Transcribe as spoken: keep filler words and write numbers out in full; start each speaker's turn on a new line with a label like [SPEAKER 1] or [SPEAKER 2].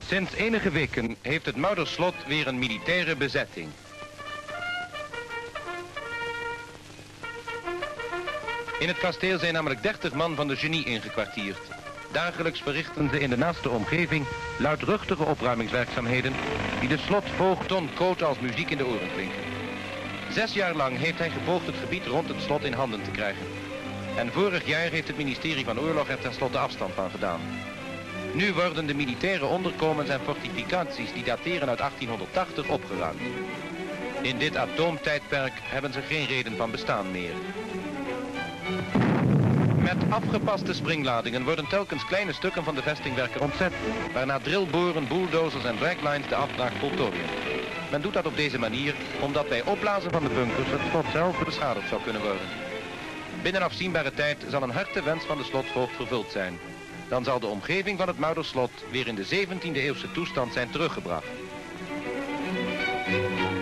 [SPEAKER 1] Sinds enige weken heeft het Muiderslot weer een militaire bezetting. In het kasteel zijn namelijk dertig man van de genie ingekwartierd. Dagelijks verrichten ze in de naaste omgeving luidruchtige opruimingswerkzaamheden die de slotvoogd Ton Cote als muziek in de oren klinken. Zes jaar lang heeft hij gepoogd het gebied rond het slot in handen te krijgen. En vorig jaar heeft het ministerie van Oorlog er tenslotte afstand van gedaan. Nu worden de militaire onderkomens en fortificaties die dateren uit achttienhonderdtachtig opgeruimd. In dit atoomtijdperk hebben ze geen reden van bestaan meer. Met afgepaste springladingen worden telkens kleine stukken van de vestingwerken ontzet, waarna drillboren, bulldozers en draglines de afbraak voltooien. Men doet dat op deze manier omdat bij opblazen van de bunkers het slot zelf beschadigd zou kunnen worden. Binnen afzienbare tijd zal een harte wens van de slotvoogd vervuld zijn. Dan zal de omgeving van het Muiderslot weer in de zeventiende eeuwse toestand zijn teruggebracht.